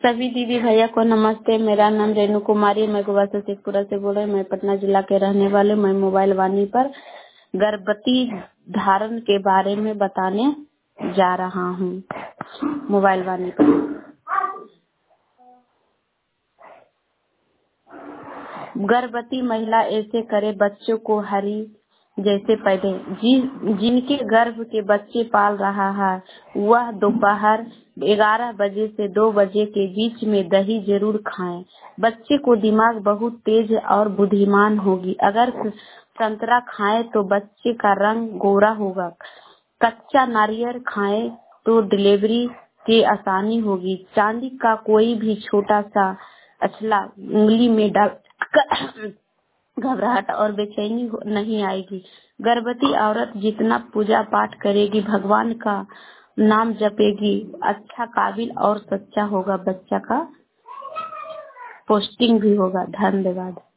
सभी दीदी भैया को नमस्ते। मेरा नाम रेणु कुमारी, मैं गोवा से शेखपुरा से बोल रही हूँ। मैं पटना जिला के रहने वाले। मैं मोबाइल वाणी पर गर्भवती धारण के बारे में बताने जा रहा हूँ। मोबाइल वाणी पर गर्भवती महिला ऐसे करे बच्चों को हरी जैसे पहले जिनके गर्भ के बच्चे पाल रहा है वह दोपहर 11 बजे से 2 बजे के बीच में दही जरूर खाएं। बच्चे को दिमाग बहुत तेज और बुद्धिमान होगी। अगर संतरा खाएं तो बच्चे का रंग गोरा होगा। कच्चा नारियल खाएं तो डिलीवरी की आसानी होगी। चांदी का कोई भी छोटा सा अछला उंगली में डाल घबराहट और बेचैनी नहीं आएगी। गर्भवती औरत जितना पूजा पाठ करेगी, भगवान का नाम जपेगी, अच्छा काबिल और सच्चा होगा। बच्चा का पोस्टिंग भी होगा। धन्यवाद।